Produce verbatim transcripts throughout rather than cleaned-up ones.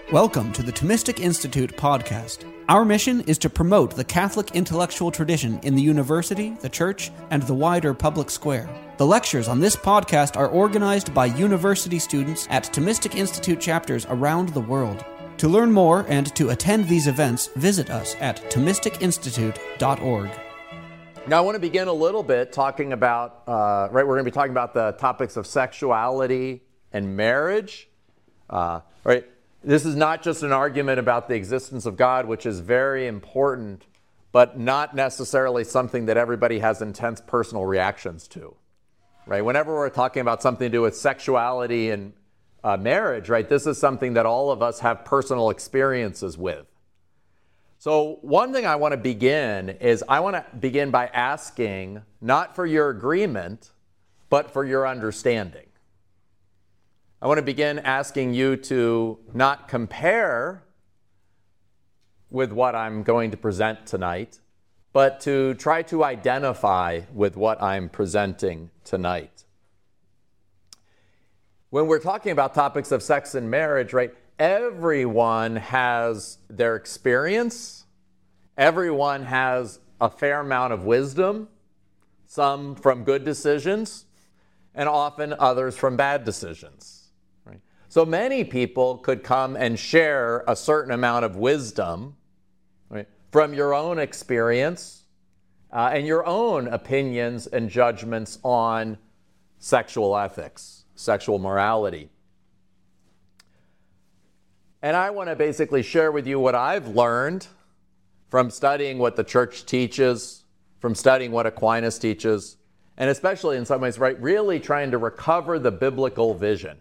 Welcome to the Thomistic Institute podcast. Our mission is to promote the Catholic intellectual tradition in the university, the church, and the wider public square. The lectures on this podcast are organized by university students at Thomistic Institute chapters around the world. To learn more and to attend these events, visit us at thomistic institute dot org. Now, I want to begin a little bit talking about, uh, right, we're going to be talking about the topics of sexuality and marriage, uh, right? This is not just an argument about the existence of God, which is very important, but not necessarily something that everybody has intense personal reactions to, right? Whenever we're talking about something to do with sexuality and uh, marriage, right, this is something that all of us have personal experiences with. So one thing I want to begin is I want to begin by asking, not for your agreement, but for your understanding. I want to begin asking you to not compare with what I'm going to present tonight, but to try to identify with what I'm presenting tonight. When we're talking about topics of sex and marriage, right, everyone has their experience. Everyone has a fair amount of wisdom, some from good decisions, and often others from bad decisions. So many people could come and share a certain amount of wisdom, right, from your own experience uh, and your own opinions and judgments on sexual ethics, sexual morality. And I want to basically share with you what I've learned from studying what the church teaches, from studying what Aquinas teaches, and especially in some ways, right, really trying to recover the biblical vision.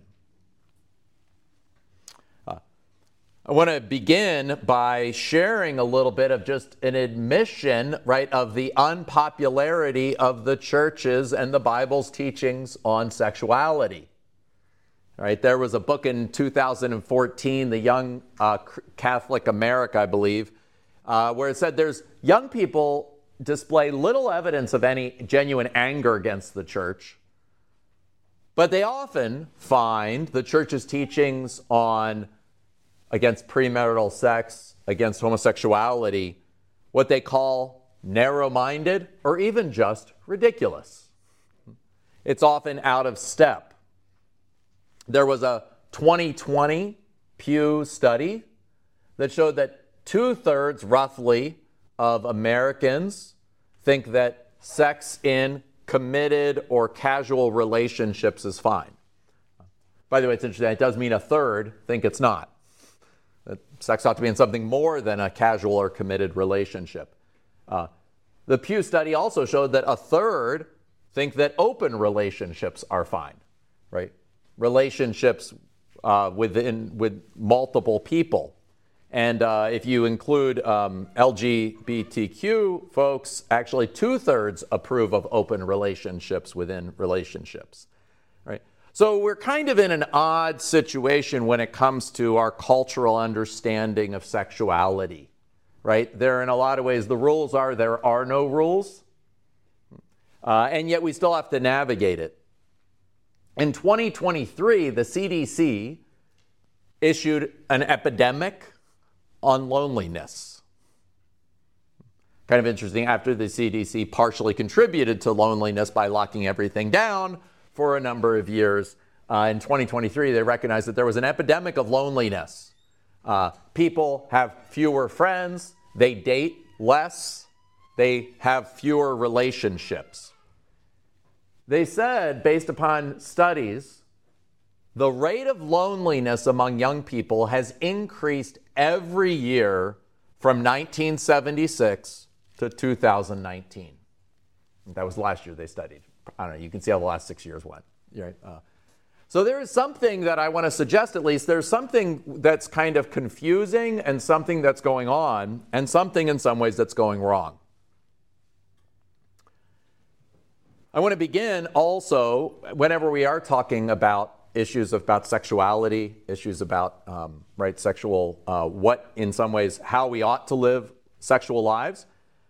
I want to begin by sharing a little bit of just an admission, right, of the unpopularity of the churches and the Bible's teachings on sexuality. Right, there was a book in two thousand fourteen, The Young uh, Catholic America, I believe, uh, where it said there's young people display little evidence of any genuine anger against the church, but they often find the church's teachings on against premarital sex, against homosexuality, what they call narrow-minded or even just ridiculous. It's often out of step. There was a twenty twenty Pew study that showed that two-thirds, roughly, of Americans think that sex in committed or casual relationships is fine. By the way, it's interesting, it does mean a third think it's not. That sex ought to be in something more than a casual or committed relationship. Uh, the Pew study also showed that a third think that open relationships are fine, right? Relationships uh, within with multiple people. And uh, if you include um, L G B T Q folks, actually two-thirds approve of open relationships within relationships, right? So we're kind of in an odd situation when it comes to our cultural understanding of sexuality, right? There, in a lot of ways, the rules are there are no rules, uh, and yet we still have to navigate it. In twenty twenty-three, the C D C issued an epidemic on loneliness. Kind of interesting, after the C D C partially contributed to loneliness by locking everything down for a number of years. Uh, in twenty twenty-three, they recognized that there was an epidemic of loneliness. Uh, people have fewer friends, they date less, they have fewer relationships. They said, based upon studies, the rate of loneliness among young people has increased every year from nineteen seventy-six to two thousand nineteen. That was last year they studied. I don't know, you can see how the last six years went. Right? Uh, so there is something that I want to suggest, at least, there's something that's kind of confusing and something that's going on and something in some ways that's going wrong. I want to begin also, whenever we are talking about issues about sexuality, issues about, um, right, sexual, uh, what in some ways, how we ought to live sexual lives,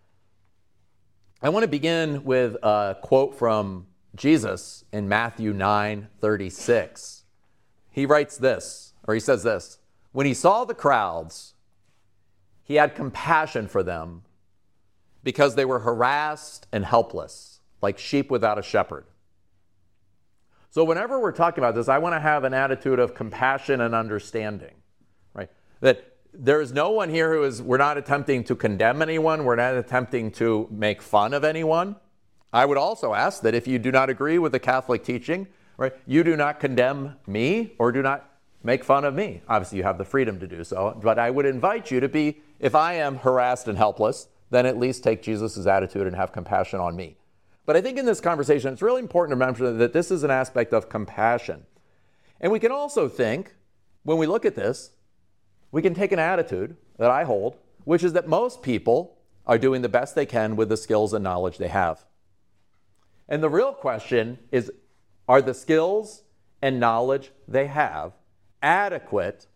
I want to begin with a quote from Jesus in Matthew nine thirty-six. He writes this, or he says this: When he saw the crowds, he had compassion for them because they were harassed and helpless, like sheep without a shepherd. So whenever we're talking about this, I want to have an attitude of compassion and understanding, right? That there is no one here who is, we're not attempting to condemn anyone. We're not attempting to make fun of anyone. I would also ask that if you do not agree with the Catholic teaching, right, you do not condemn me or do not make fun of me. Obviously, you have the freedom to do so. But I would invite you to be, if I am harassed and helpless, then at least take Jesus' attitude and have compassion on me. But I think in this conversation, it's really important to remember that this is an aspect of compassion. And we can also think, when we look at this, we can take an attitude that I hold, which is that most people are doing the best they can with the skills and knowledge they have. And the real question is, are the skills and knowledge they have adequate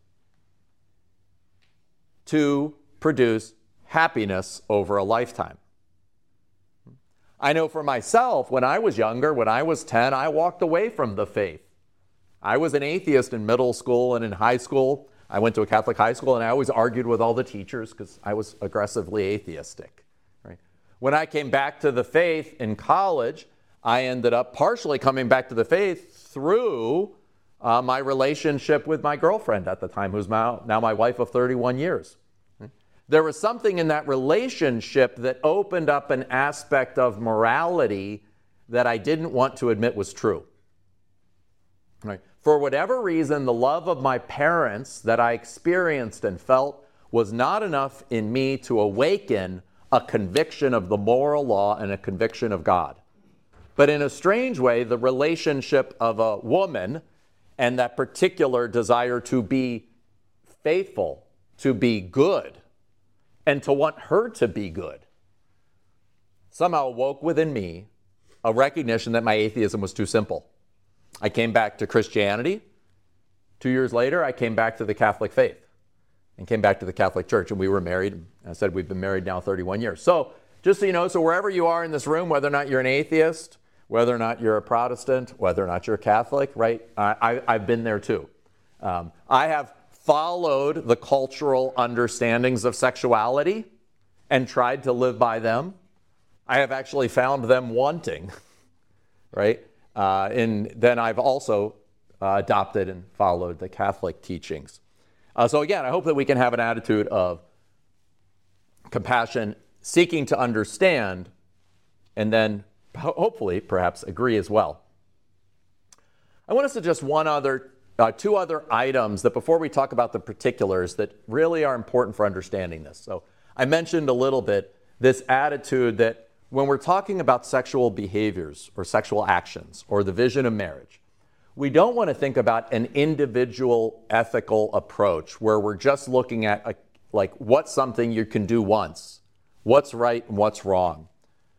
to produce happiness over a lifetime? I know for myself, when I was younger, when I was ten, I walked away from the faith. I was an atheist in middle school and in high school. I went to a Catholic high school, and I always argued with all the teachers because I was aggressively atheistic. Right? When I came back to the faith in college, I ended up partially coming back to the faith through uh, my relationship with my girlfriend at the time, who's now, now my wife of thirty-one years. Right? There was something in that relationship that opened up an aspect of morality that I didn't want to admit was true. Right? For whatever reason, the love of my parents that I experienced and felt was not enough in me to awaken a conviction of the moral law and a conviction of God. But in a strange way, the relationship of a woman and that particular desire to be faithful, to be good, and to want her to be good, somehow awoke within me a recognition that my atheism was too simple. I came back to Christianity. Two years later, I came back to the Catholic faith and came back to the Catholic Church, and we were married. I said we've been married now thirty-one years. So just so you know, so wherever you are in this room, whether or not you're an atheist, whether or not you're a Protestant, whether or not you're a Catholic, right? I, I, I've been there too. Um, I have followed the cultural understandings of sexuality and tried to live by them. I have actually found them wanting, right? Uh, and then I've also uh, adopted and followed the Catholic teachings. Uh, so again, I hope that we can have an attitude of compassion, seeking to understand, and then ho- hopefully perhaps agree as well. I want to suggest one other, uh, two other items that before we talk about the particulars that really are important for understanding this. So I mentioned a little bit this attitude that when we're talking about sexual behaviors or sexual actions or the vision of marriage, we don't want to think about an individual ethical approach where we're just looking at a, like what's something you can do once, what's right and what's wrong.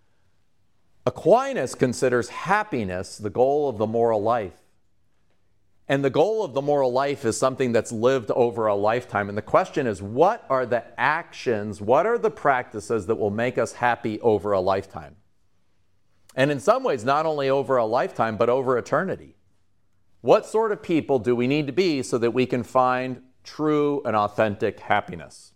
Aquinas considers happiness the goal of the moral life. And the goal of the moral life is something that's lived over a lifetime. And the question is, what are the actions, what are the practices that will make us happy over a lifetime? And in some ways, not only over a lifetime, but over eternity. What sort of people do we need to be so that we can find true and authentic happiness?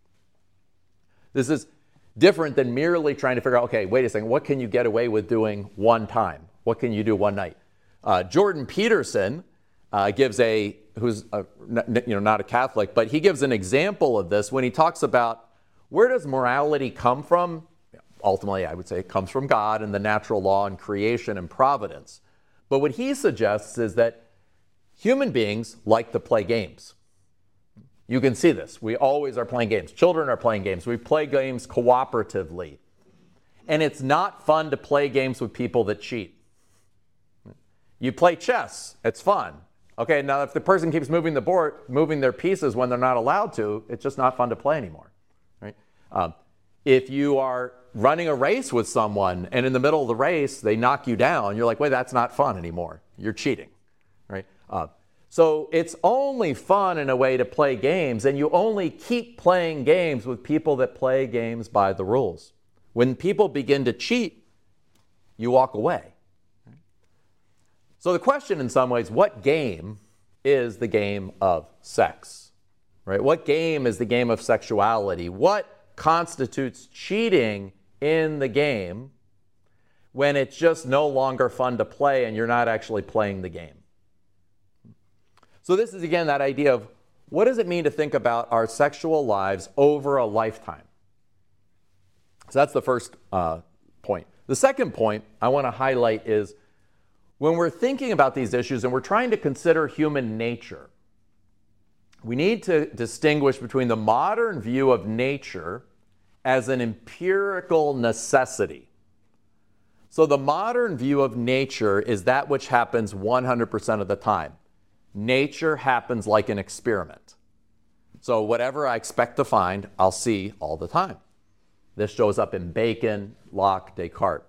This is different than merely trying to figure out, okay, wait a second, what can you get away with doing one time? What can you do one night? Uh, Jordan Peterson Uh, gives a, who's a, you know, not a Catholic, but he gives an example of this when he talks about where does morality come from? Ultimately, I would say it comes from God and the natural law and creation and providence. But what he suggests is that human beings like to play games. You can see this. We always are playing games. Children are playing games. We play games cooperatively. And it's not fun to play games with people that cheat. You play chess. It's fun. Okay, now if the person keeps moving the board, moving their pieces when they're not allowed to, it's just not fun to play anymore, right? Um, if you are running a race with someone and in the middle of the race, they knock you down, you're like, wait, that's not fun anymore. You're cheating, right? Uh, so it's only fun in a way to play games, and you only keep playing games with people that play games by the rules. When people begin to cheat, you walk away. So the question in some ways, what game is the game of sex? right? What game is the game of sexuality? What constitutes cheating in the game when it's just no longer fun to play and you're not actually playing the game? So this is, again, that idea of what does it mean to think about our sexual lives over a lifetime? So that's the first uh, point. The second point I want to highlight is when we're thinking about these issues and we're trying to consider human nature, we need to distinguish between the modern view of nature as an empirical necessity. So the modern view of nature is that which happens one hundred percent of the time. Nature happens like an experiment. So whatever I expect to find, I'll see all the time. This shows up in Bacon, Locke, Descartes.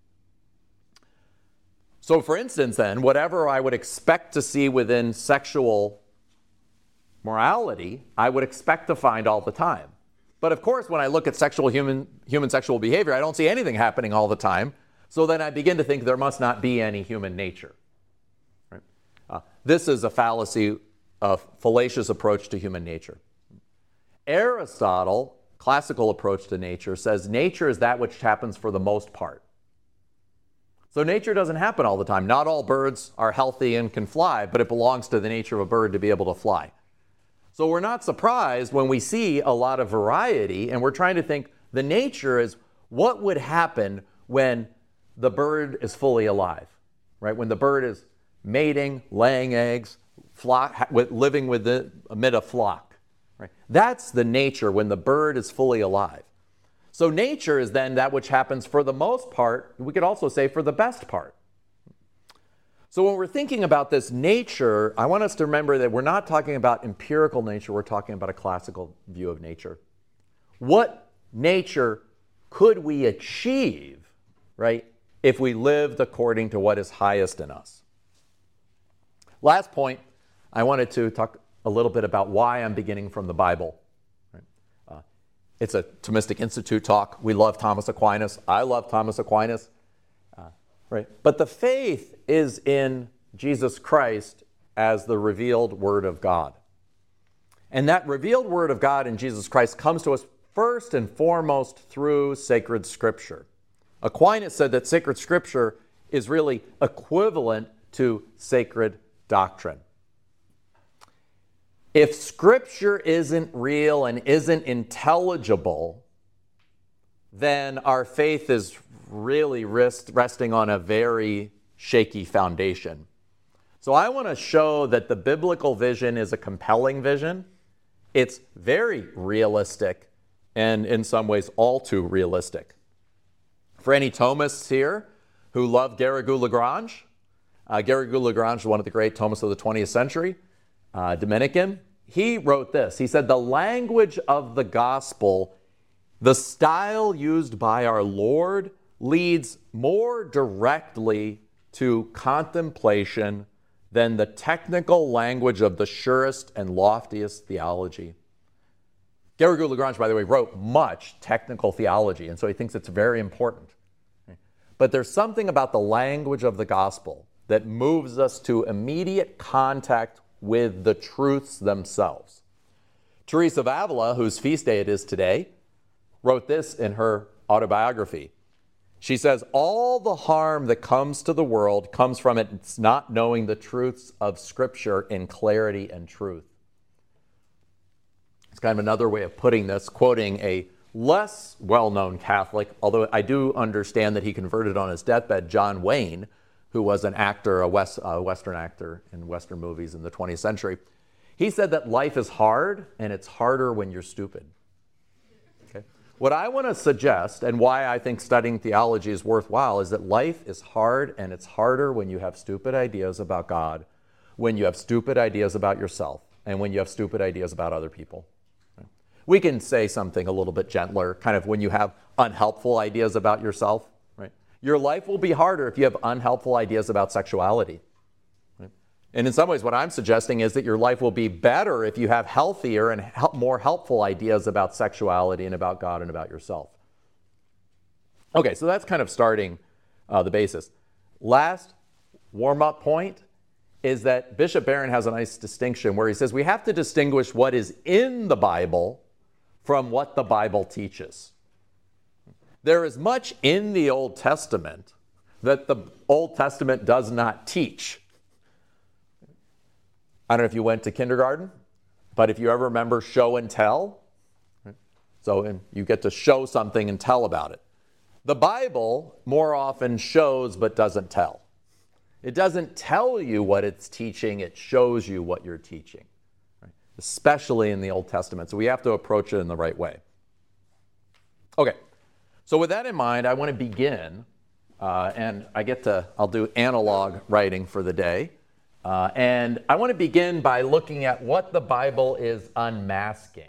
So for instance then, whatever I would expect to see within sexual morality, I would expect to find all the time. But of course, when I look at sexual human, human sexual behavior, I don't see anything happening all the time. So then I begin to think there must not be any human nature. Right? Uh, this is a fallacy, a fallacious approach to human nature. Aristotle, classical approach to nature, says nature is that which happens for the most part. So nature doesn't happen all the time. Not all birds are healthy and can fly, but it belongs to the nature of a bird to be able to fly. So we're not surprised when we see a lot of variety, and we're trying to think the nature is what would happen when the bird is fully alive, right? When the bird is mating, laying eggs, flock, living with the, amid a flock, right? That's the nature when the bird is fully alive. So nature is then that which happens for the most part, we could also say for the best part. So when we're thinking about this nature, I want us to remember that we're not talking about empirical nature, we're talking about a classical view of nature. What nature could we achieve, right, if we lived according to what is highest in us? Last point, I wanted to talk a little bit about why I'm beginning from the Bible. Right? Uh, it's a Thomistic Institute talk. We love Thomas Aquinas. I love Thomas Aquinas. Uh, right? But the faith is in Jesus Christ as the revealed Word of God. And that revealed Word of God in Jesus Christ comes to us first and foremost through sacred Scripture. Aquinas said that sacred Scripture is really equivalent to sacred doctrine. If Scripture isn't real and isn't intelligible, then our faith is really rest, resting on a very shaky foundation. So I want to show that the biblical vision is a compelling vision. It's very realistic and in some ways all too realistic. For any Thomists here who love Garrigou-Lagrange, uh, Garrigou-Lagrange is one of the great Thomists of the twentieth century, uh, Dominican. He wrote this. He said, the language of the gospel, the style used by our Lord, leads more directly to contemplation than the technical language of the surest and loftiest theology. Garrigou-Lagrange, by the way, wrote much technical theology, and so he thinks it's very important. But there's something about the language of the gospel that moves us to immediate contact with the truths themselves. Teresa of Avila, whose feast day it is today, wrote this in her autobiography. She says, all the harm that comes to the world comes from its not knowing the truths of Scripture in clarity and truth. It's kind of another way of putting this, quoting a less well-known Catholic, although I do understand that he converted on his deathbed, John Wayne, who was an actor, a West, uh, Western actor in Western movies in the twentieth century. He said that life is hard, and it's harder when you're stupid. Okay? What I want to suggest, and why I think studying theology is worthwhile, is that life is hard, and it's harder when you have stupid ideas about God, when you have stupid ideas about yourself, and when you have stupid ideas about other people. Okay? We can say something a little bit gentler, kind of when you have unhelpful ideas about yourself. Right? Your life will be harder if you have unhelpful ideas about sexuality. And in some ways, what I'm suggesting is that your life will be better if you have healthier and help, more helpful ideas about sexuality and about God and about yourself. Okay, so that's kind of starting uh, the basis. Last warm-up point is that Bishop Barron has a nice distinction where he says we have to distinguish what is in the Bible from what the Bible teaches. There is much in the Old Testament that the Old Testament does not teach. I don't know if you went to kindergarten, but if you ever remember show and tell, so you get to show something and tell about it. The Bible more often shows but doesn't tell. It doesn't tell you what it's teaching, it shows you what you're teaching, right? Especially in the Old Testament. So we have to approach it in the right way. Okay, so with that in mind, I want to begin, uh, and I get to, I'll do analog writing for the day. Uh, and I want to begin by looking at what the Bible is unmasking.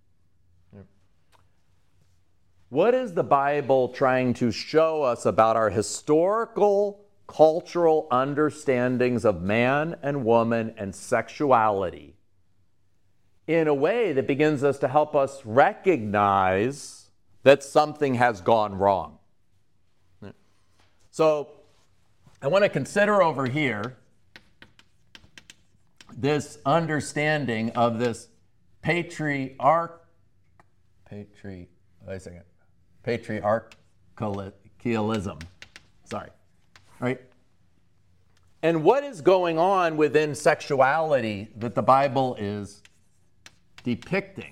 What is the Bible trying to show us about our historical, cultural understandings of man and woman and sexuality in a way that begins us to help us recognize that something has gone wrong? So I want to consider over here this understanding of this patriarch, patri, wait a second, patriarchalism. Sorry. Right? And what is going on within sexuality that the Bible is depicting?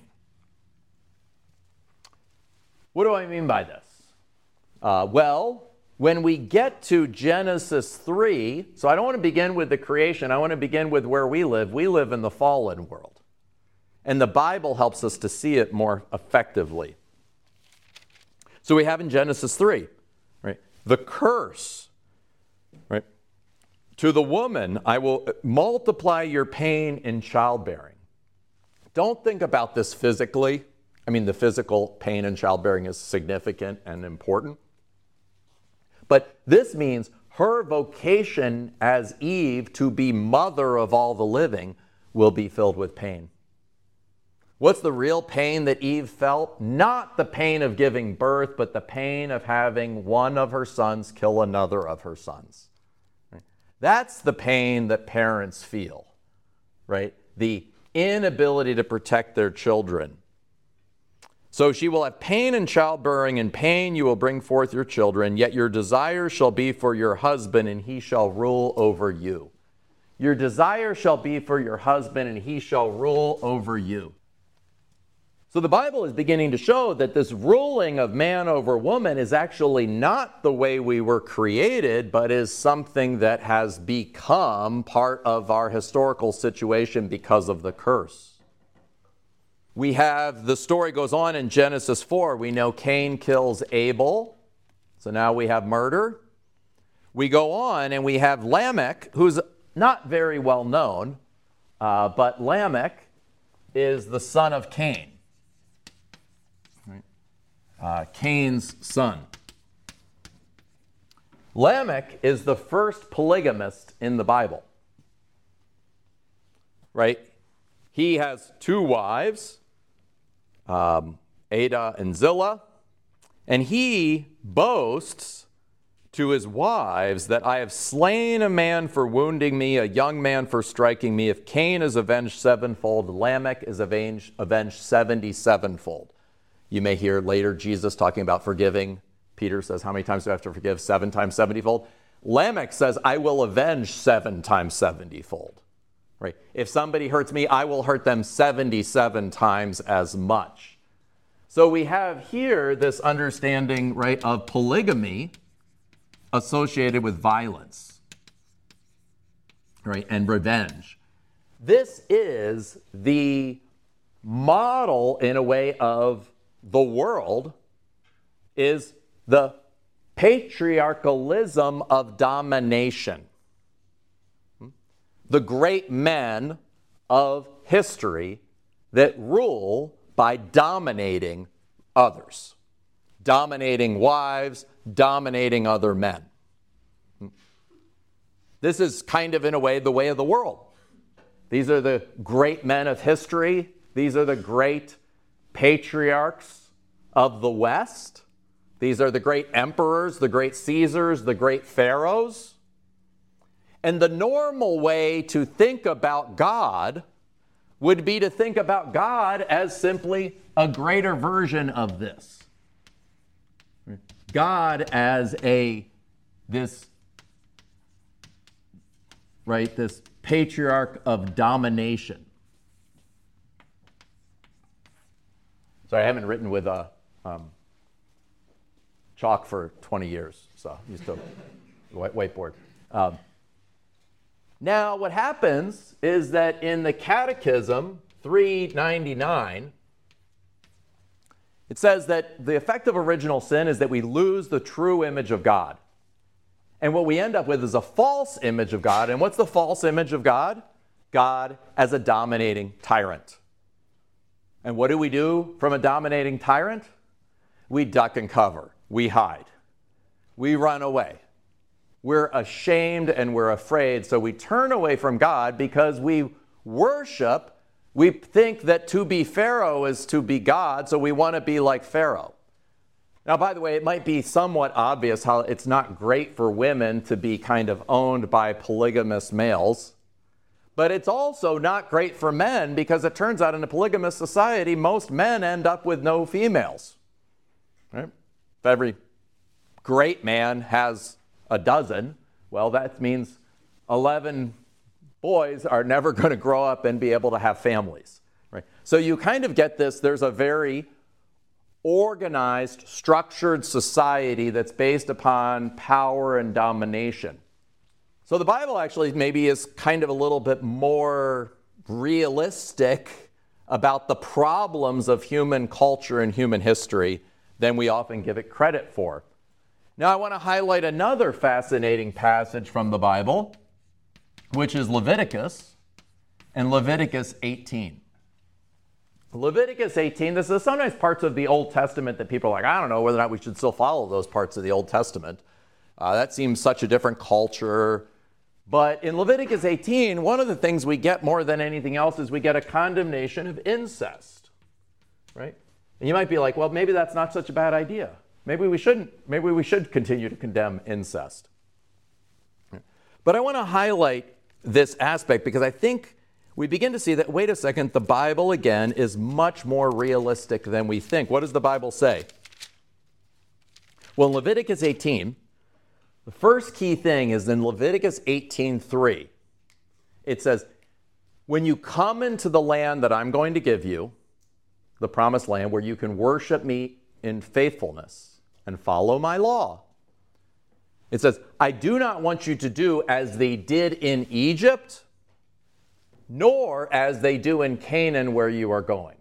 What do I mean by this? Uh, well, when we get to Genesis three, so I don't want to begin with the creation, I want to begin with where we live. We live in the fallen world. And the Bible helps us to see it more effectively. So we have in Genesis three, right, the curse, right? To the woman, I will multiply your pain in childbearing. Don't think about this physically. I mean, the physical pain in childbearing is significant and important. But this means her vocation as Eve to be mother of all the living will be filled with pain. What's the real pain that Eve felt? Not the pain of giving birth, but the pain of having one of her sons kill another of her sons. That's the pain that parents feel, right? The inability to protect their children. So she will have pain in childbearing, and pain you will bring forth your children, yet your desire shall be for your husband, and he shall rule over you. Your desire shall be for your husband, and he shall rule over you. So the Bible is beginning to show that this ruling of man over woman is actually not the way we were created, but is something that has become part of our historical situation because of the curse. We have, the story goes on in Genesis four. We know Cain kills Abel. So now we have murder. We go on and we have Lamech, who's not very well known, uh, but Lamech is the son of Cain. Uh, Cain's son. Lamech is the first polygamist in the Bible. Right? He has two wives, um, Adah and Zillah, and he boasts to his wives that I have slain a man for wounding me, a young man for striking me. If Cain is avenged sevenfold, Lamech is avenged, avenged seventy-sevenfold. You may hear later Jesus talking about forgiving. Peter says, how many times do I have to forgive? Seven times seventy-fold. Lamech says, I will avenge seven times seventy-fold. Right? If somebody hurts me, I will hurt them seventy-seven times as much. So we have here this understanding, right, of polygamy associated with violence, right, and revenge. This is the model, in a way, of the world, is the patriarchalism of domination. The great men of history that rule by dominating others, dominating wives, dominating other men. This is kind of, in a way, the way of the world. These are the great men of history. These are the great patriarchs of the West. These are the great emperors, the great Caesars, the great pharaohs. And the normal way to think about God would be to think about God as simply a greater version of this. God as a, this, right, this patriarch of domination. Sorry, I haven't written with a um, chalk for twenty years, so I used to white, whiteboard. Um, now, what happens is that in the Catechism three ninety-nine, it says that the effect of original sin is that we lose the true image of God. And what we end up with is a false image of God. And what's the false image of God? God as a dominating tyrant. And what do we do from a dominating tyrant? We duck and cover. We hide. We run away. We're ashamed and we're afraid, so we turn away from God because we worship. We think that to be Pharaoh is to be God, so we want to be like Pharaoh. Now, by the way, it might be somewhat obvious how it's not great for women to be kind of owned by polygamous males. But it's also not great for men because it turns out in a polygamous society, most men end up with no females. Right? If every great man has a dozen, well, that means eleven boys are never going to grow up and be able to have families. Right? So you kind of get this, there's a very organized, structured society that's based upon power and domination. So the Bible actually maybe is kind of a little bit more realistic about the problems of human culture and human history than we often give it credit for. Now I want to highlight another fascinating passage from the Bible, which is Leviticus, and Leviticus eighteen. Leviticus eighteen, this is sometimes parts of the Old Testament that people are like, I don't know whether or not we should still follow those parts of the Old Testament. Uh, that seems such a different culture. But in Leviticus eighteen, one of the things we get more than anything else is we get a condemnation of incest, right? And you might be like, well, maybe that's not such a bad idea. Maybe we shouldn't, maybe we should continue to condemn incest. But I want to highlight this aspect because I think we begin to see that, wait a second, the Bible, again, is much more realistic than we think. What does the Bible say? Well, in Leviticus eighteen, the first key thing is in Leviticus eighteen three. It says, when you come into the land that I'm going to give you, the promised land where you can worship me in faithfulness and follow my law. It says, I do not want you to do as they did in Egypt, nor as they do in Canaan where you are going.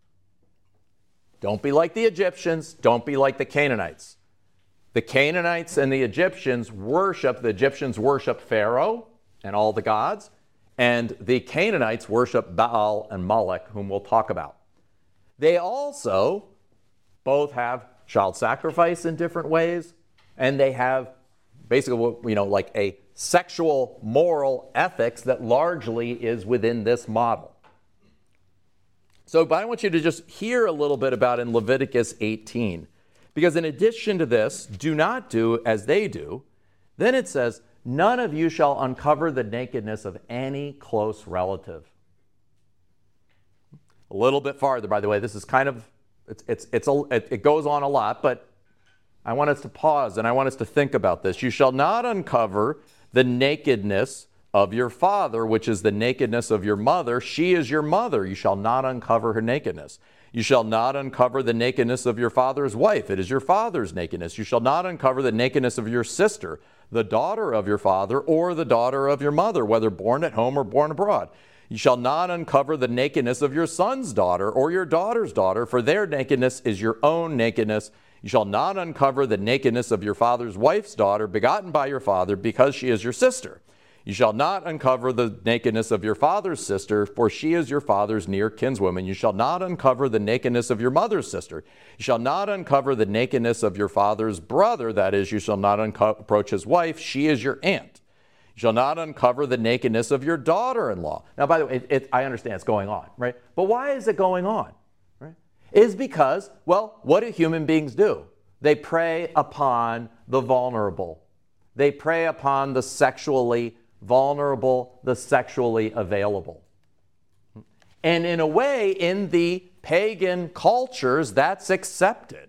Don't be like the Egyptians. Don't be like the Canaanites. The Canaanites and the Egyptians worship, the Egyptians worship Pharaoh and all the gods, and the Canaanites worship Baal and Molech, whom we'll talk about. They also both have child sacrifice in different ways, and they have basically, you know, like a sexual moral ethics that largely is within this model. So, but I want you to just hear a little bit about in Leviticus eighteen. Because in addition to this, do not do as they do. Then it says, none of you shall uncover the nakedness of any close relative. A little bit farther, by the way, this is kind of, it's, it's, it's a, it, it goes on a lot, but I want us to pause and I want us to think about this. You shall not uncover the nakedness of your father, which is the nakedness of your mother. She is your mother. You shall not uncover her nakedness. You shall not uncover the nakedness of your father's wife. It is your father's nakedness. You shall not uncover the nakedness of your sister, the daughter of your father, or the daughter of your mother, whether born at home or born abroad. You shall not uncover the nakedness of your son's daughter or your daughter's daughter, for their nakedness is your own nakedness. You shall not uncover the nakedness of your father's wife's daughter, begotten by your father, because she is your sister. You shall not uncover the nakedness of your father's sister, for she is your father's near kinswoman. You shall not uncover the nakedness of your mother's sister. You shall not uncover the nakedness of your father's brother. That is, you shall not unco- approach his wife. She is your aunt. You shall not uncover the nakedness of your daughter-in-law. Now, by the way, it, it, I understand it's going on, right? But why is it going on? Right? It is because, well, what do human beings do? They prey upon the vulnerable. They prey upon the sexually vulnerable, the sexually available. And in a way, in the pagan cultures, that's accepted.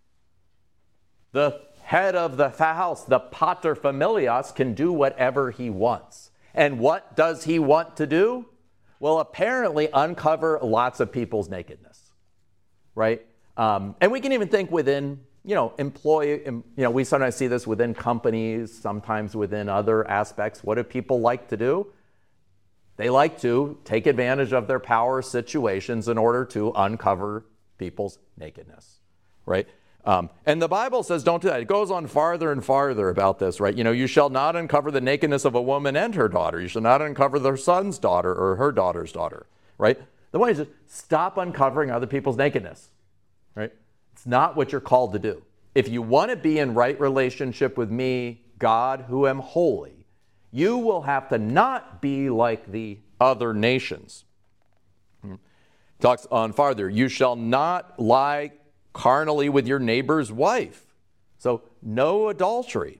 The head of the house, the pater familias, can do whatever he wants. And what does he want to do? Well, apparently uncover lots of people's nakedness, right? Um, and we can even think within, you know, employee, you know, we sometimes see this within companies, sometimes within other aspects. What do people like to do? They like to take advantage of their power situations in order to uncover people's nakedness, right? Um, and the Bible says don't do that. It goes on farther and farther about this, right? You know, you shall not uncover the nakedness of a woman and her daughter. You shall not uncover their son's daughter or her daughter's daughter, right? The point is just stop uncovering other people's nakedness, right? It's not what you're called to do. If you want to be in right relationship with me, God, who am holy, you will have to not be like the other nations. Talks on farther. You shall not lie carnally with your neighbor's wife. So no adultery.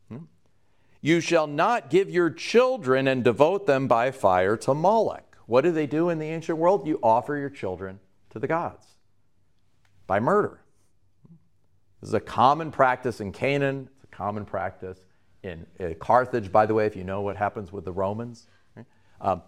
You shall not give your children and devote them by fire to Molech. What do they do in the ancient world? You offer your children to the gods by murder. This is a common practice in Canaan. It's a common practice in uh, Carthage, by the way, if you know what happens with the Romans. Right? Um,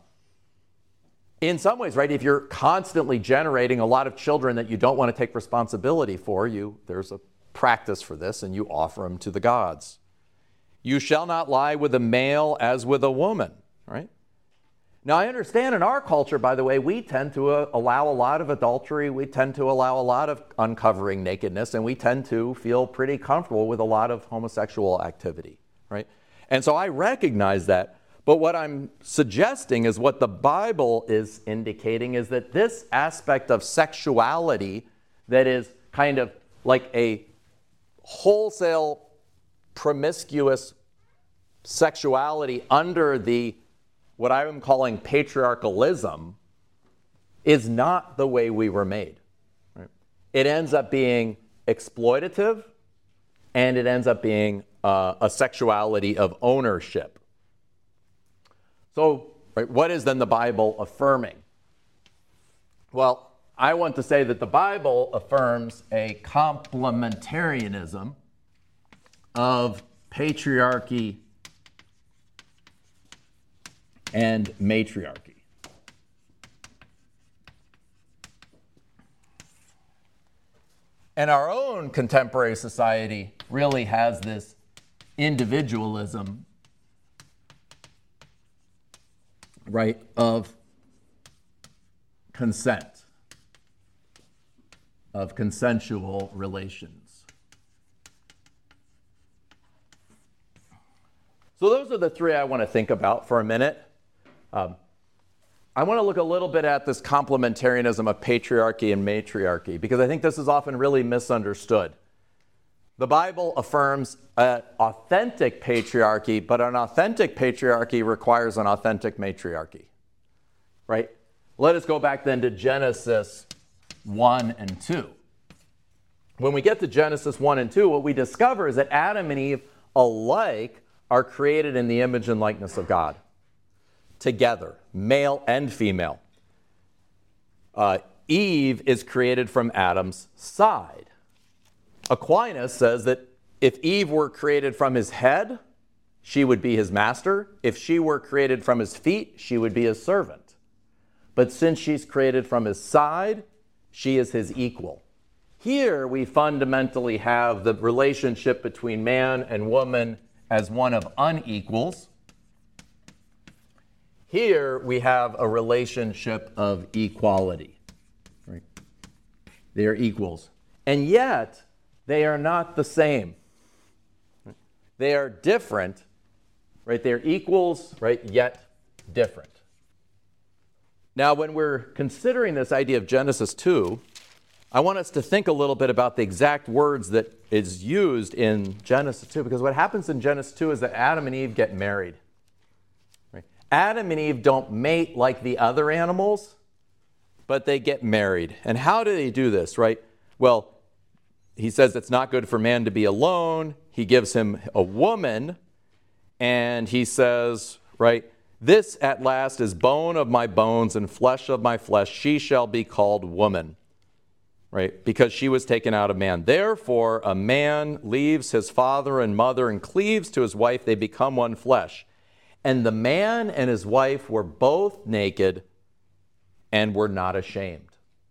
in some ways, right, if you're constantly generating a lot of children that you don't want to take responsibility for, you there's a practice for this, and you offer them to the gods. You shall not lie with a male as with a woman, right? Now, I understand in our culture, by the way, we tend to uh, allow a lot of adultery. We tend to allow a lot of uncovering nakedness, and we tend to feel pretty comfortable with a lot of homosexual activity, right? And so I recognize that. But what I'm suggesting is what the Bible is indicating is that this aspect of sexuality that is kind of like a wholesale promiscuous sexuality under the what I am calling patriarchalism is not the way we were made. Right? It ends up being exploitative, and it ends up being uh, a sexuality of ownership. So, right, what is then the Bible affirming? Well, I want to say that the Bible affirms a complementarianism of patriarchy and matriarchy. And our own contemporary society really has this individualism, right, of consent, of consensual relations. So those are the three I want to think about for a minute. Um, I want to look a little bit at this complementarianism of patriarchy and matriarchy, because I think this is often really misunderstood. The Bible affirms an authentic patriarchy, but an authentic patriarchy requires an authentic matriarchy, right? Let us go back then to Genesis one and two. When we get to Genesis one and two, what we discover is that Adam and Eve alike are created in the image and likeness of God, together, male and female. Uh, Eve is created from Adam's side. Aquinas says that if Eve were created from his head, she would be his master. If she were created from his feet, she would be his servant. But since she's created from his side, she is his equal. Here we fundamentally have the relationship between man and woman as one of unequals. Here we have a relationship of equality. Right? They are equals. And yet, they are not the same. They are different, right? They're equals, right? Yet different. Now, when we're considering this idea of Genesis two, I want us to think a little bit about the exact words that is used in Genesis two, because what happens in Genesis two is that Adam and Eve get married. Right? Adam and Eve don't mate like the other animals, but they get married. And how do they do this, right? Well, he says it's not good for man to be alone. He gives him a woman, and he says, right? This at last is bone of my bones and flesh of my flesh. She shall be called woman, right? Because she was taken out of man. Therefore, a man leaves his father and mother and cleaves to his wife. They become one flesh. And the man and his wife were both naked and were not ashamed.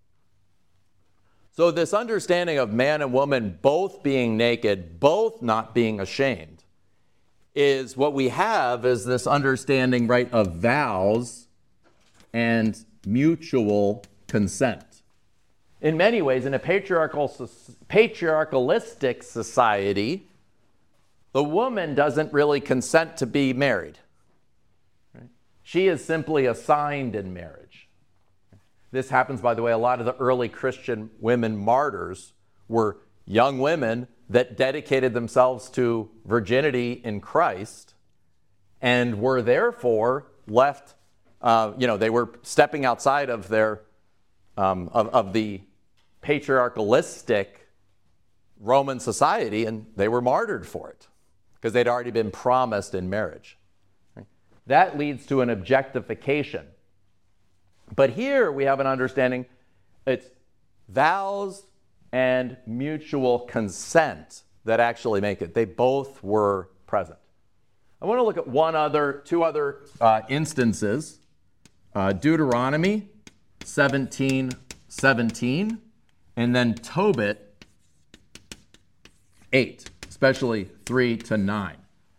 So this understanding of man and woman both being naked, both not being ashamed, is what we have is this understanding, right, of vows and mutual consent. In many ways, in a patriarchal, patriarchalistic society, the woman doesn't really consent to be married. Right? She is simply assigned in marriage. This happens, by the way, a lot of the early Christian women martyrs were young women that dedicated themselves to virginity in Christ and were therefore left, uh, you know, they were stepping outside of their, um, of, of the patriarchalistic Roman society, and they were martyred for it because they'd already been promised in marriage. Right? That leads to an objectification. But here we have an understanding, it's vows and mutual consent that actually make it. They both were present. I want to look at one other, two other uh, instances. Uh, Deuteronomy seventeen seventeen, and then Tobit eight, especially three to nine.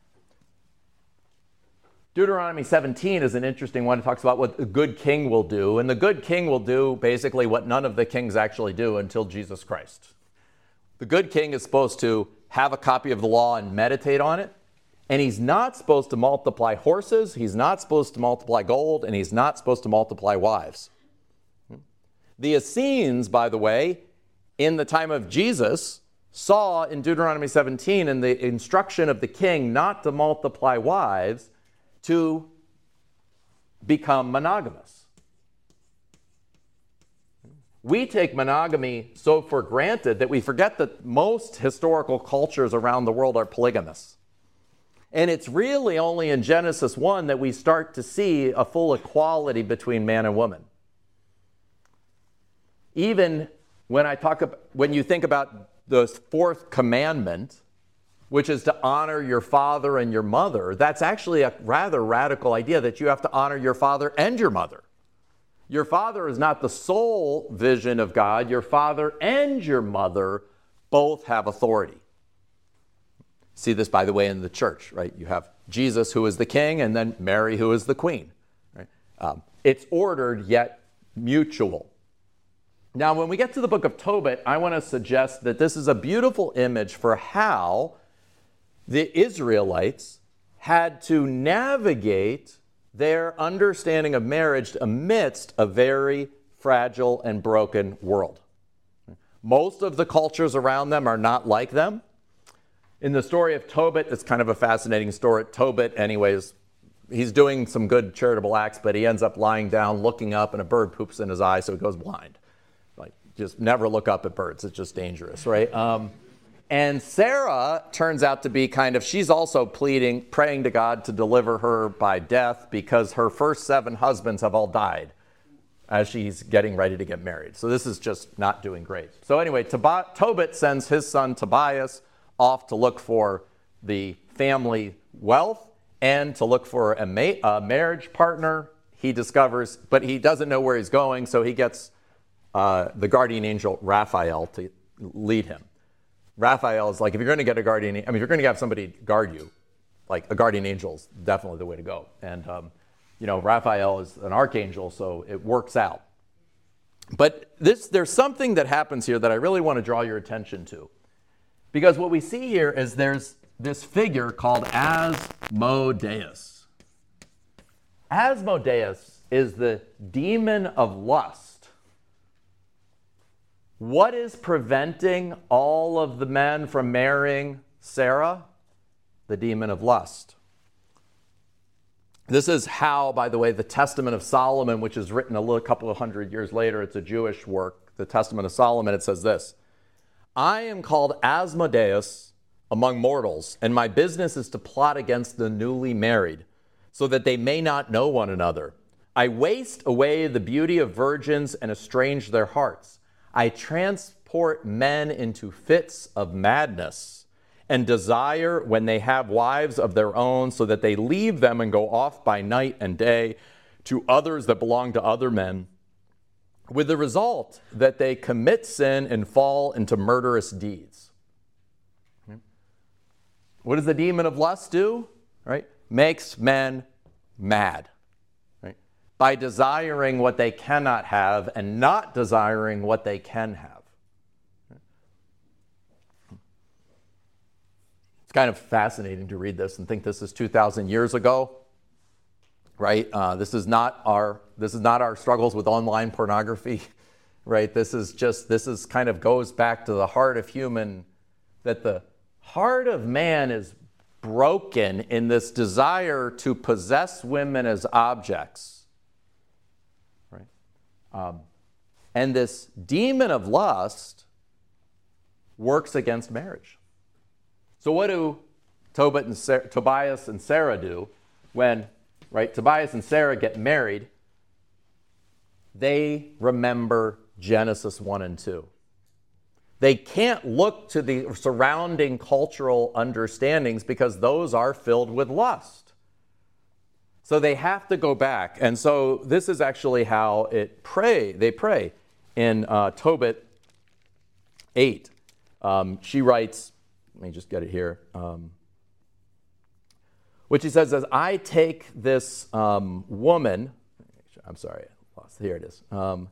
Deuteronomy seventeen is an interesting one. It talks about what the good king will do. And the good king will do basically what none of the kings actually do until Jesus Christ. The good king is supposed to have a copy of the law and meditate on it. And he's not supposed to multiply horses. He's not supposed to multiply gold. And he's not supposed to multiply wives. The Essenes, by the way, in the time of Jesus, saw in Deuteronomy seventeen in the instruction of the king not to multiply wives, to become monogamous. We take monogamy so for granted that we forget that most historical cultures around the world are polygamous. And it's really only in Genesis one that we start to see a full equality between man and woman. Even when I talk about, when you think about the fourth commandment, which is to honor your father and your mother, that's actually a rather radical idea that you have to honor your father and your mother. Your father is not the sole vision of God. Your father and your mother both have authority. See this, by the way, in the church, right? You have Jesus, who is the king, and then Mary, who is the queen. Right? Um, it's ordered yet mutual. Now, when we get to the book of Tobit, I want to suggest that this is a beautiful image for how the Israelites had to navigate their understanding of marriage amidst a very fragile and broken world. Most of the cultures around them are not like them. In the story of Tobit, it's kind of a fascinating story. Tobit, anyways, he's doing some good charitable acts, but he ends up lying down, looking up, and a bird poops in his eye, so he goes blind. Like, just never look up at birds. It's just dangerous, right? Um, And Sarah turns out to be kind of, she's also pleading, praying to God to deliver her by death because her first seven husbands have all died as she's getting ready to get married. So this is just not doing great. So anyway, Tob- Tobit sends his son Tobias off to look for the family wealth and to look for a, ma- a marriage partner. He discovers, but he doesn't know where he's going, so he gets uh, the guardian angel Raphael to lead him. Raphael is like, if you're going to get a guardian, I mean, if you're going to have somebody guard you, like a guardian angel is definitely the way to go. And, um, you know, Raphael is an archangel, so it works out. But this, there's something that happens here that I really want to draw your attention to. Because what we see here is there's this figure called Asmodeus. Asmodeus is the demon of lust. What is preventing all of the men from marrying Sarah? The demon of lust. This is how, by the way, the Testament of Solomon, which is written a little, couple of hundred years later, it's a Jewish work, the Testament of Solomon, it says this: I am called Asmodeus among mortals, and my business is to plot against the newly married, so that they may not know one another. I waste away the beauty of virgins and estrange their hearts. I transport men into fits of madness and desire when they have wives of their own, so that they leave them and go off by night and day to others that belong to other men, with the result that they commit sin and fall into murderous deeds. What does the demon of lust do? Right? Makes men mad. Right? By desiring what they cannot have and not desiring what they can have. It's kind of fascinating to read this and think this is two thousand years ago. Right? Uh, this is not our this is not our struggles with online pornography. Right? This is just this is kind of goes back to the heart of human, that the heart of man is broken in this desire to possess women as objects, right? Um, and this demon of lust works against marriage. So what do Tobit and Sarah, Tobias and Sarah do when, right, Tobias and Sarah get married? They remember Genesis one and two. They can't look to the surrounding cultural understandings because those are filled with lust. So they have to go back. And so this is actually how it pray. They pray in uh, Tobit eight. Um, she writes, let me just get it here. Um, what she says is, I take this um, woman, I'm sorry, I lost, here it is. Um,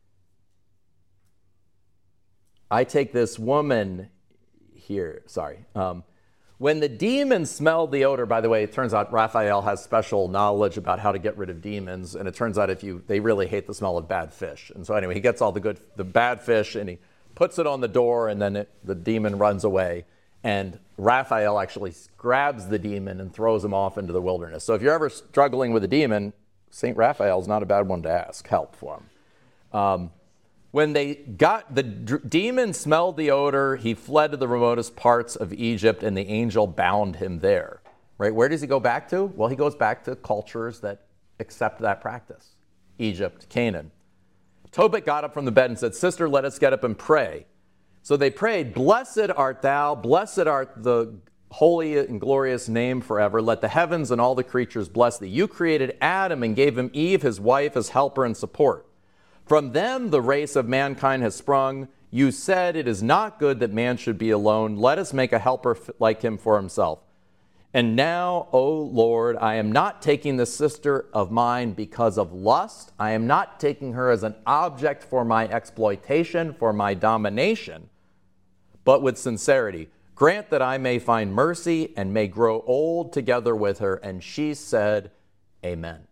I take this woman here, sorry. Um, when the demons smelled the odor, by the way, it turns out Raphael has special knowledge about how to get rid of demons, and it turns out if you, they really hate the smell of bad fish. And so anyway, he gets all the good, the bad fish, and he puts it on the door, and then it, the demon runs away. And Raphael actually grabs the demon and throws him off into the wilderness. So if you're ever struggling with a demon, Saint Raphael is not a bad one to ask help for him. Um, When they got, the d- demon smelled the odor, he fled to the remotest parts of Egypt, and the angel bound him there. Right? Where does he go back to? Well, he goes back to cultures that accept that practice. Egypt, Canaan. Tobit got up from the bed and said, Sister, let us get up and pray. So they prayed, Blessed art thou, blessed art the holy and glorious name forever. Let the heavens and all the creatures bless thee. You created Adam and gave him Eve, his wife, as helper and support. From them the race of mankind has sprung. You said, it is not good that man should be alone. Let us make a helper like him for himself. And now, O Lord, I am not taking this sister of mine because of lust. I am not taking her as an object for my exploitation, for my domination, but with sincerity. Grant that I may find mercy and may grow old together with her. And she said, Amen.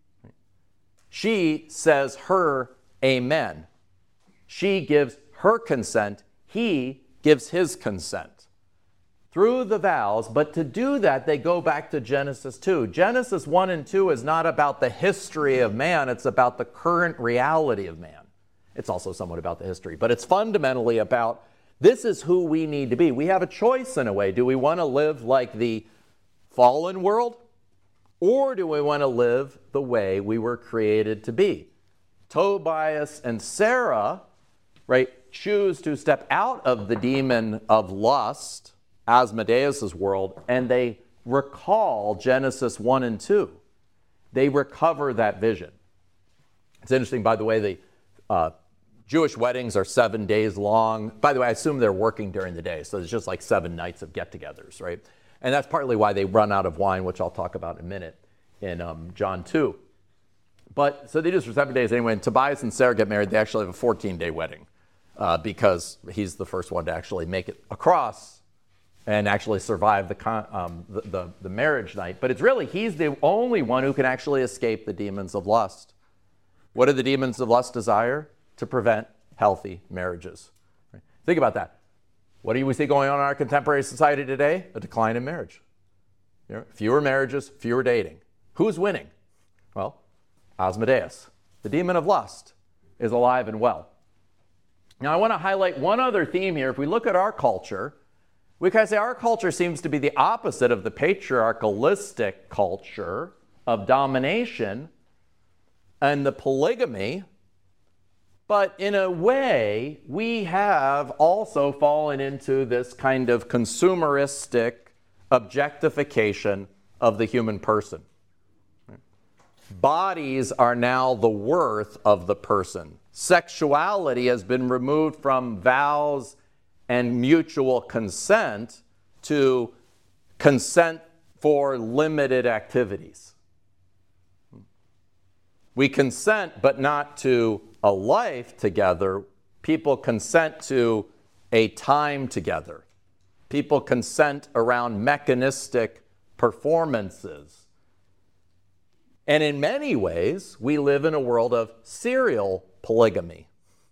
She says her amen. She gives her consent. He gives his consent through the vows. But to do that, they go back to Genesis two. Genesis one and two is not about the history of man. It's about the current reality of man. It's also somewhat about the history, but it's fundamentally about this is who we need to be. We have a choice in a way. Do we want to live like the fallen world, or do we want to live the way we were created to be? Tobias and Sarah, right, choose to step out of the demon of lust, Asmodeus' world, and they recall Genesis one and two. They recover that vision. It's interesting, by the way, the uh, Jewish weddings are seven days long. By the way, I assume they're working during the day, so it's just like seven nights of get-togethers, right? And that's partly why they run out of wine, which I'll talk about in a minute in um, John two. But, so they do this for seven days anyway, and Tobias and Sarah get married. They actually have a fourteen-day wedding uh, because he's the first one to actually make it across and actually survive the, con- um, the, the, the marriage night. But it's really, he's the only one who can actually escape the demons of lust. What do the demons of lust desire? To prevent healthy marriages. Right? Think about that. What do we see going on in our contemporary society today? A decline in marriage. You know, fewer marriages, fewer dating. Who's winning? Well, Asmodeus, the demon of lust, is alive and well. Now, I want to highlight one other theme here. If we look at our culture, we can say our culture seems to be the opposite of the patriarchalistic culture of domination and the polygamy, but in a way, we have also fallen into this kind of consumeristic objectification of the human person. Bodies are now the worth of the person. Sexuality has been removed from vows and mutual consent to consent for limited activities. We consent, but not to a life together. People consent to a time together. People consent around mechanistic performances. And in many ways, we live in a world of serial polygamy.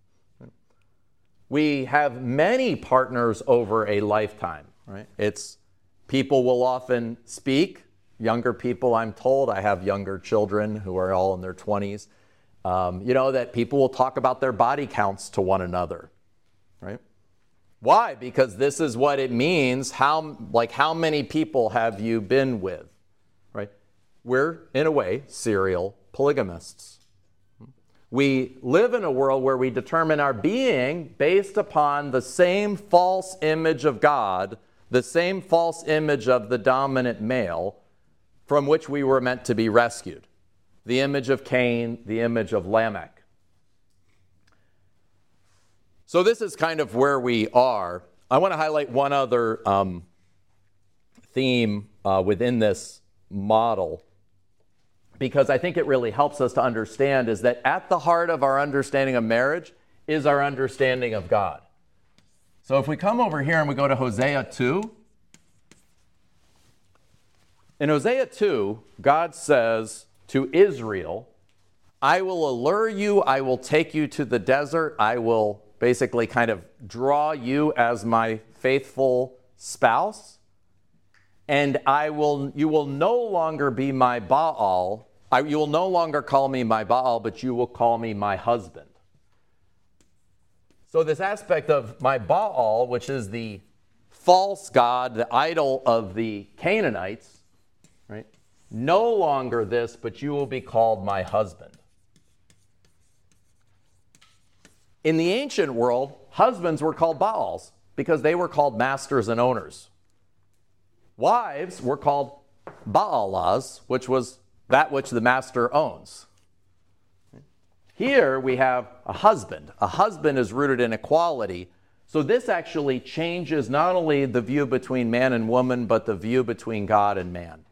We have many partners over a lifetime, right? It's people will often speak. Younger people, I'm told, I have younger children who are all in their twenties, um, you know, that people will talk about their body counts to one another, right? Why? Because this is what it means. How, like, how many people have you been with, right? We're, in a way, serial polygamists. We live in a world where we determine our being based upon the same false image of God, the same false image of the dominant male, from which we were meant to be rescued. The image of Cain, the image of Lamech. So this is kind of where we are. I want to highlight one other um, theme uh, within this model, because I think it really helps us to understand, is that at the heart of our understanding of marriage is our understanding of God. So if we come over here and we go to Hosea two, in Hosea two, God says to Israel, I will allure you, I will take you to the desert, I will basically kind of draw you as my faithful spouse, and I will, you will no longer be my Baal, I, you will no longer call me my Baal, but you will call me my husband. So this aspect of my Baal, which is the false god, the idol of the Canaanites, right? No longer this, but you will be called my husband. In the ancient world, husbands were called Baals because they were called masters and owners. Wives were called Baalas, which was that which the master owns. Here we have a husband. A husband is rooted in equality. So this actually changes not only the view between man and woman, but the view between God and man.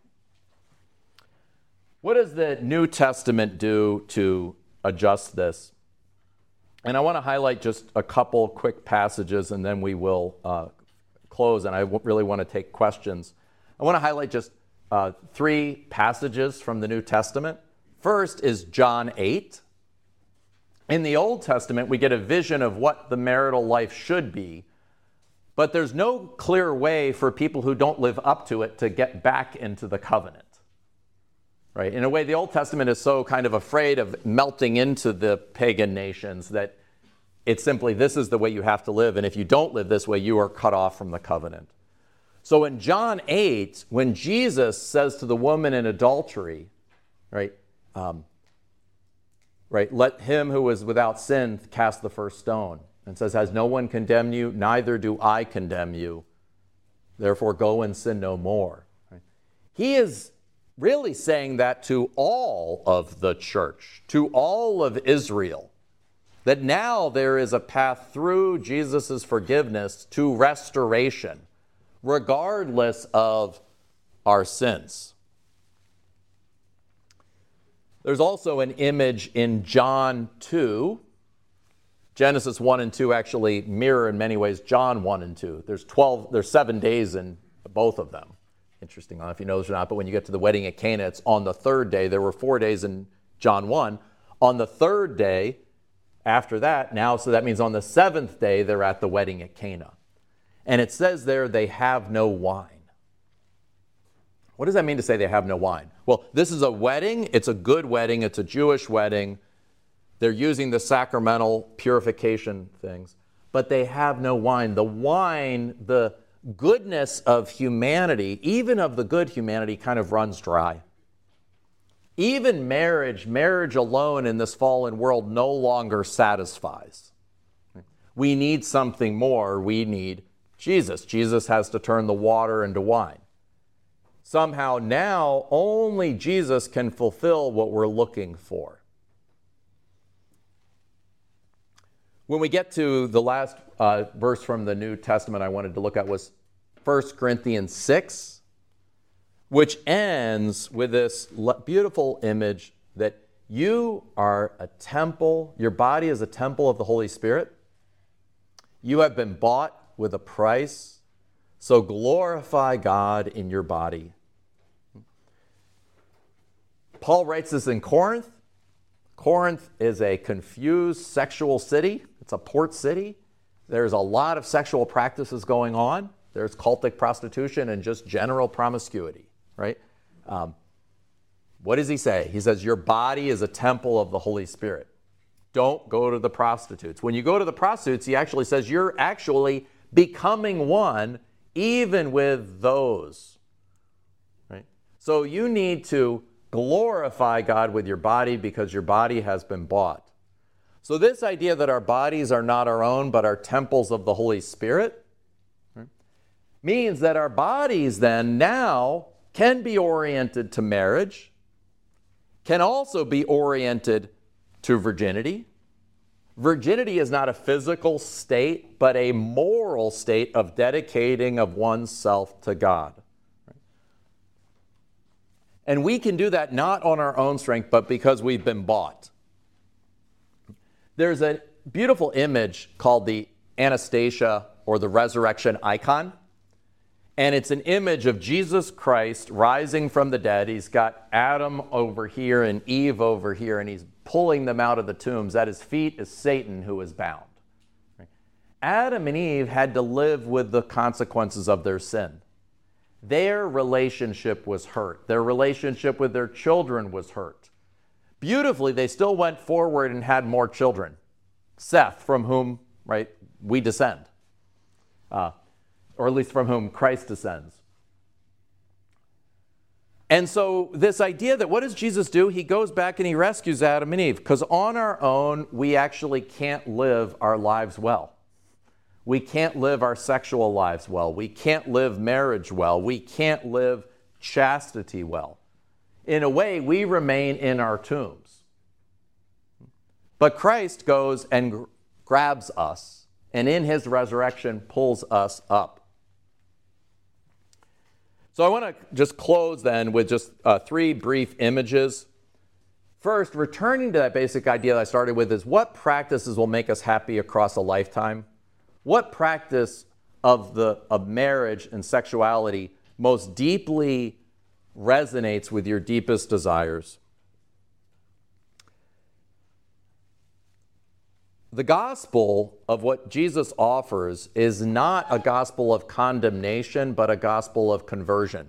What does the New Testament do to adjust this? And I want to highlight just a couple quick passages, and then we will uh, close, and I really want to take questions. I want to highlight just uh, three passages from the New Testament. First is John eight. In the Old Testament, we get a vision of what the marital life should be, but there's no clear way for people who don't live up to it to get back into the covenant. Right? In a way, the Old Testament is so kind of afraid of melting into the pagan nations that it's simply, this is the way you have to live, and if you don't live this way, you are cut off from the covenant. So in John eight, when Jesus says to the woman in adultery, right, um, right, let him who is without sin cast the first stone, and says, has no one condemned you? Neither do I condemn you. Therefore, go and sin no more. Right? He is really saying that to all of the church, to all of Israel, that now there is a path through Jesus' forgiveness to restoration, regardless of our sins. There's also an image in John two. Genesis one and two actually mirror in many ways John one and two. There's twelve, there's seven days in both of them. Interesting, I don't know if you know this or not, but when you get to the wedding at Cana, it's on the third day. There were four days in John one. On the third day, after that, now, so that means on the seventh day, they're at the wedding at Cana. And it says there, they have no wine. What does that mean to say they have no wine? Well, this is a wedding. It's a good wedding. It's a Jewish wedding. They're using the sacramental purification things, but they have no wine. The wine, the goodness of humanity, even of the good humanity, kind of runs dry. Even marriage, marriage alone in this fallen world no longer satisfies. We need something more. We need Jesus. Jesus has to turn the water into wine. Somehow now only Jesus can fulfill what we're looking for. When we get to the last uh, verse from the New Testament I wanted to look at was First Corinthians six, which ends with this beautiful image that you are a temple, your body is a temple of the Holy Spirit. You have been bought with a price, so glorify God in your body. Paul writes this in Corinth. Corinth is a confused sexual city. It's a port city. There's a lot of sexual practices going on. There's cultic prostitution and just general promiscuity, right? Um, what does he say? He says, your body is a temple of the Holy Spirit. Don't go to the prostitutes. When you go to the prostitutes, he actually says you're actually becoming one even with those, right? So you need to glorify God with your body because your body has been bought. So this idea that our bodies are not our own but are temples of the Holy Spirit, right, means that our bodies then now can be oriented to marriage, can also be oriented to virginity. Virginity is not a physical state, but a moral state of dedicating of oneself to God. And we can do that not on our own strength, but because we've been bought. There's a beautiful image called the Anastasia or the resurrection icon. And it's an image of Jesus Christ rising from the dead. He's got Adam over here and Eve over here, and he's pulling them out of the tombs. At his feet is Satan, who is bound. Adam and Eve had to live with the consequences of their sin. Their relationship was hurt. Their relationship with their children was hurt. Beautifully, they still went forward and had more children. Seth, from whom, right, we descend. Uh, or at least from whom Christ descends. And so this idea that what does Jesus do? He goes back and he rescues Adam and Eve, because on our own, we actually can't live our lives well. We can't live our sexual lives well. We can't live marriage well. We can't live chastity well. In a way, we remain in our tombs. But Christ goes and gr- grabs us, and in his resurrection pulls us up. So I want to just close then with just uh, three brief images. First, returning to that basic idea that I started with is what practices will make us happy across a lifetime? What practice of, the, of marriage and sexuality most deeply resonates with your deepest desires? The gospel of what Jesus offers is not a gospel of condemnation, but a gospel of conversion.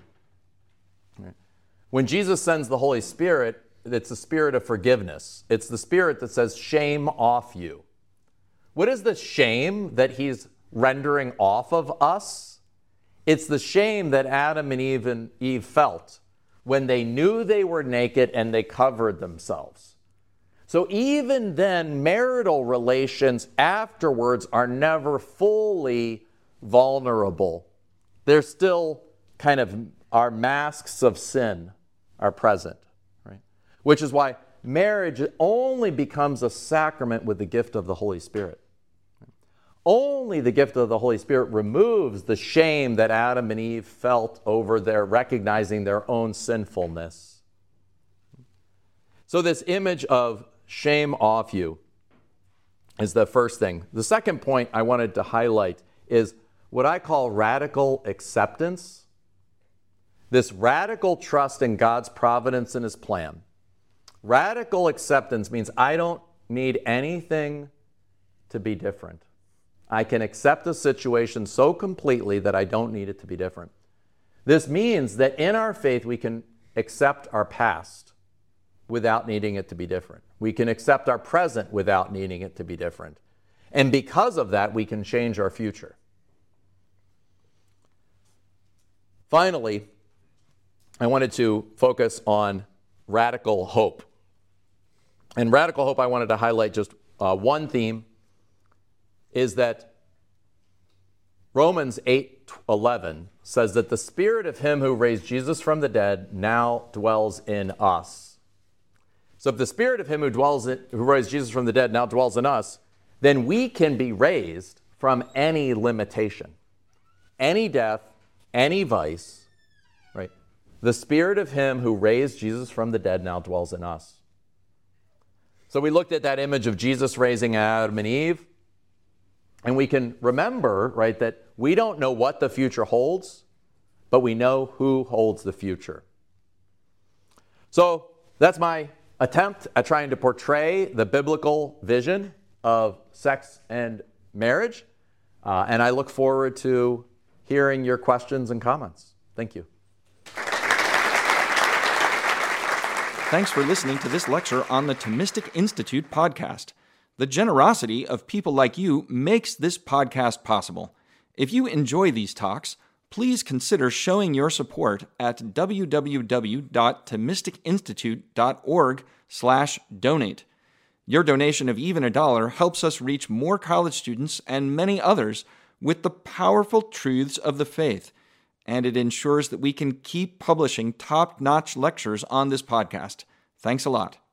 When Jesus sends the Holy Spirit, it's the spirit of forgiveness. It's the spirit that says, shame off you. What is the shame that he's rendering off of us? It's the shame that Adam and Eve, and Eve felt when they knew they were naked and they covered themselves. So even then, marital relations afterwards are never fully vulnerable. They're still kind of, our masks of sin are present, right? Which is why marriage only becomes a sacrament with the gift of the Holy Spirit. Only the gift of the Holy Spirit removes the shame that Adam and Eve felt over their recognizing their own sinfulness. So this image of shame off you is the first thing. The second point I wanted to highlight is what I call radical acceptance. This radical trust in God's providence and his plan. Radical acceptance means I don't need anything to be different. I can accept a situation so completely that I don't need it to be different. This means that in our faith we can accept our past without needing it to be different. We can accept our present without needing it to be different. And because of that, we can change our future. Finally, I wanted to focus on radical hope. And radical hope, I wanted to highlight just uh, one theme, is that Romans eight eleven says that the Spirit of him who raised Jesus from the dead now dwells in us. So if the Spirit of him who dwells in, who raised Jesus from the dead now dwells in us, then we can be raised from any limitation, any death, any vice, right? The Spirit of him who raised Jesus from the dead now dwells in us. So we looked at that image of Jesus raising Adam and Eve, and we can remember, right, that we don't know what the future holds, but we know who holds the future. So that's my attempt at trying to portray the biblical vision of sex and marriage. Uh, and I look forward to hearing your questions and comments. Thank you. Thanks for listening to this lecture on the Thomistic Institute podcast. The generosity of people like you makes this podcast possible. If you enjoy these talks, please consider showing your support at w w w dot thomistic institute dot org slash donate. Your donation of even a dollar helps us reach more college students and many others with the powerful truths of the faith, and it ensures that we can keep publishing top-notch lectures on this podcast. Thanks a lot.